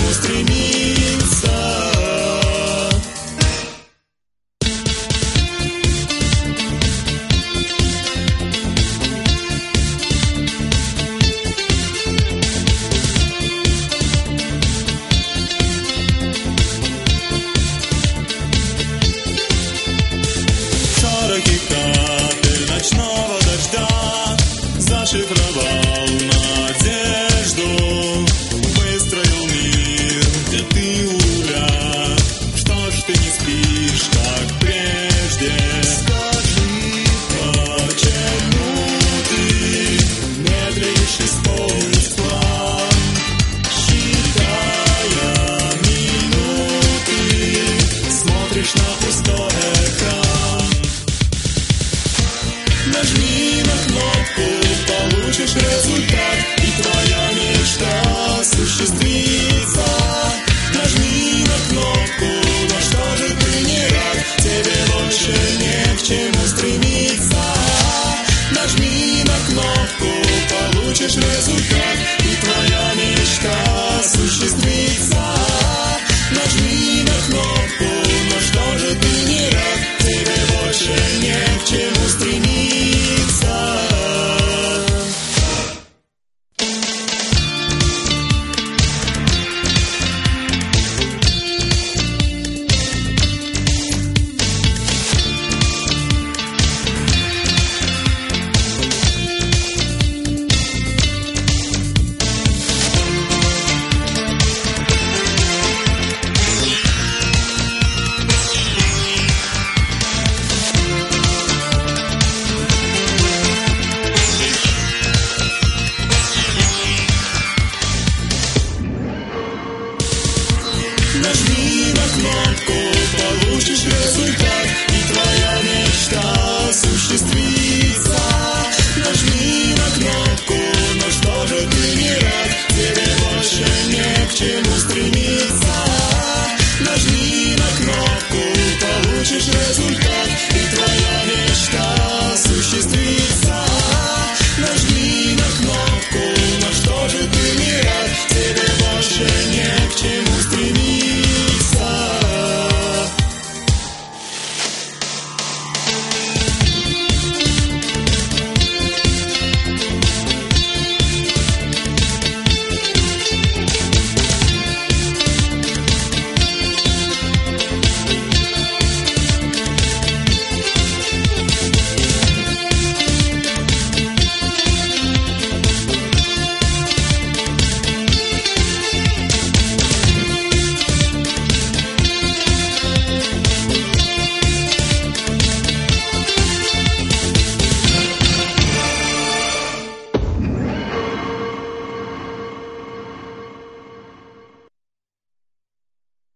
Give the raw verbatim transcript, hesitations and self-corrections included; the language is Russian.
чему стремиться. Широкий капель ночного дождя зашифровал надежду, выстроил мир, где ты у руля. Что ж ты не спишь, как прежде? Скажи, почему ты медлишь исполнить план, считая минуты, смотришь на пустой экран. Нажми на кнопку, получишь результат, и твоя мечта осуществится. Нажми на кнопку, но что же ты не рад, тебе больше не к чему стремиться. Нажми на кнопку, получишь результат, и твоя мечта осуществится. Нажми на кнопку, но что же ты не рад, тебе больше не к чему стремиться. Нажми на кнопку, получишь результат.